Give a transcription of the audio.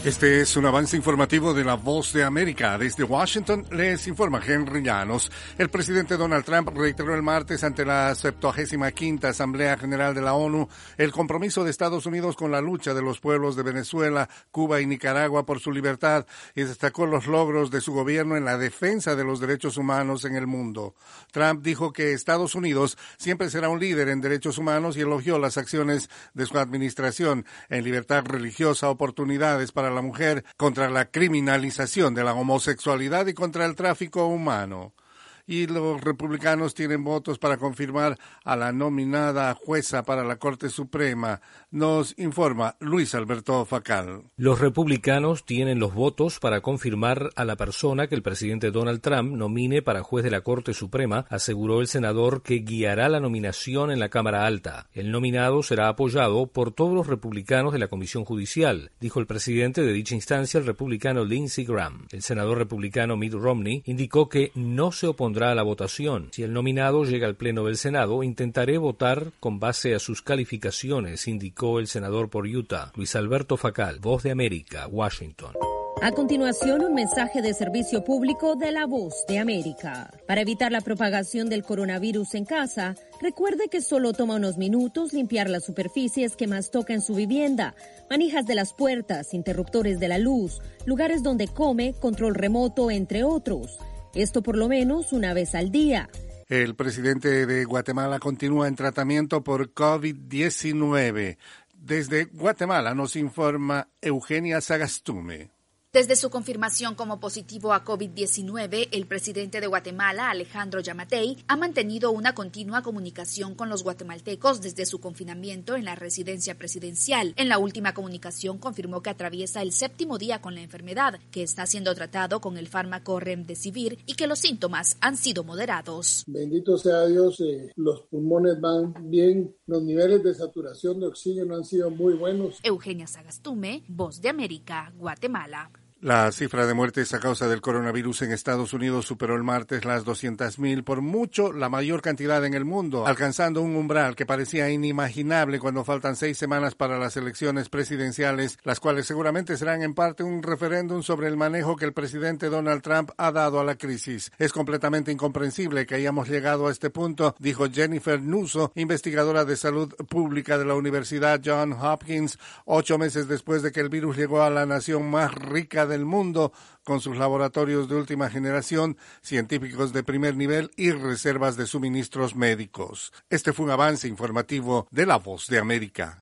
Este es un avance informativo de La Voz de América. Desde Washington les informa Henry Llanos. El presidente Donald Trump reiteró el martes ante la 75ª Asamblea General de la ONU el compromiso de Estados Unidos con la lucha de los pueblos de Venezuela, Cuba y Nicaragua por su libertad y destacó los logros de su gobierno en la defensa de los derechos humanos en el mundo. Trump dijo que Estados Unidos siempre será un líder en derechos humanos y elogió las acciones de su administración en libertad religiosa, oportunidades para la mujer, contra la criminalización de la homosexualidad y contra el tráfico humano. Y los republicanos tienen votos para confirmar a la nominada jueza para la Corte Suprema. Nos informa Luis Alberto Facal. Los republicanos tienen los votos para confirmar a la persona que el presidente Donald Trump nomine para juez de la Corte Suprema, aseguró el senador que guiará la nominación en la Cámara Alta. El nominado será apoyado por todos los republicanos de la Comisión Judicial, dijo el presidente de dicha instancia, el republicano Lindsey Graham. El senador republicano Mitt Romney indicó que no se opondrá a la votación. Si el nominado llega al Pleno del Senado, intentaré votar con base a sus calificaciones, indicó el senador por Utah, Luis Alberto Facal, Voz de América, Washington. A continuación, un mensaje de servicio público de La Voz de América. Para evitar la propagación del coronavirus en casa, recuerde que solo toma unos minutos limpiar las superficies que más toca en su vivienda, manijas de las puertas, interruptores de la luz, lugares donde come, control remoto, entre otros. Esto por lo menos una vez al día. El presidente de Guatemala continúa en tratamiento por COVID-19. Desde Guatemala nos informa Eugenia Sagastume. Desde su confirmación como positivo a COVID-19, el presidente de Guatemala, Alejandro Yamatei, ha mantenido una continua comunicación con los guatemaltecos desde su confinamiento en la residencia presidencial. En la última comunicación confirmó que atraviesa el 7º día con la enfermedad, que está siendo tratado con el fármaco Remdesivir y que los síntomas han sido moderados. Bendito sea Dios, los pulmones van bien, los niveles de saturación de oxígeno han sido muy buenos. Eugenia Sagastume, Voz de América, Guatemala. La cifra de muertes a causa del coronavirus en Estados Unidos superó el martes las 200,000, por mucho la mayor cantidad en el mundo, alcanzando un umbral que parecía inimaginable cuando faltan 6 semanas para las elecciones presidenciales, las cuales seguramente serán en parte un referéndum sobre el manejo que el presidente Donald Trump ha dado a la crisis. Es completamente incomprensible que hayamos llegado a este punto, dijo Jennifer Nuzzo, investigadora de salud pública de la Universidad Johns Hopkins, 8 meses después de que el virus llegó a la nación más rica del mundo, con sus laboratorios de última generación, científicos de primer nivel y reservas de suministros médicos. Este fue un avance informativo de La Voz de América.